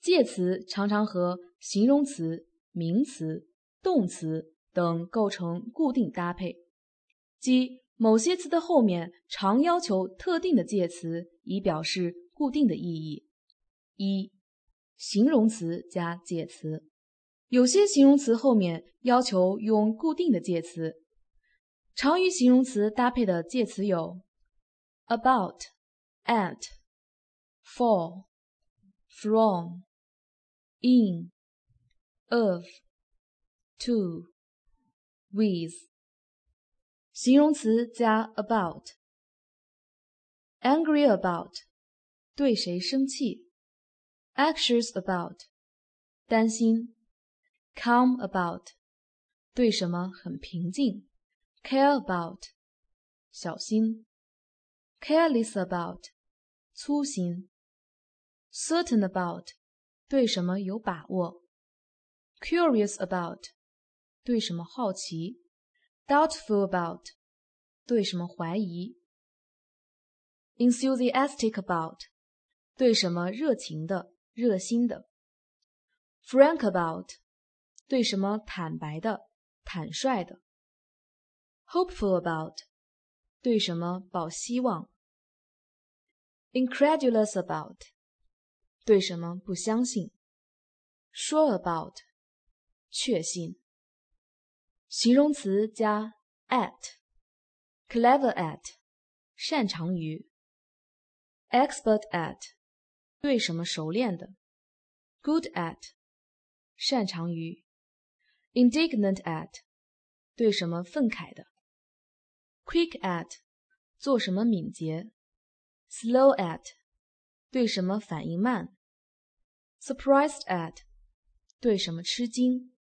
介词常常和形容词、名词、动词等构成固定搭配，即某些词的后面常要求特定的介词以表示固定的意义。一、形容词加介词。有些形容词后面要求用固定的介词，常与形容词搭配的介词有 about, at, for, from, in, of, to, with。形容词加 about。 angry about 对谁生气， anxious about 担心， calm about 对什么很平静， care about 小心， careless about 粗心， certain about 对什么有把握， curious about 对什么好奇， doubtful about 对什么怀疑， enthusiastic about 对什么热情的、热心的， frank about 对什么坦白的、坦率的， hopeful about 对什么抱希望， incredulous about 对什么不相信， sure about 确信。形容词加 at。 clever at 擅长于， expert at 对什么熟练的， good at 擅长于， indignant at 对什么愤慨的， quick at 做什么敏捷， slow at 对什么反应慢， surprised at 对什么吃惊，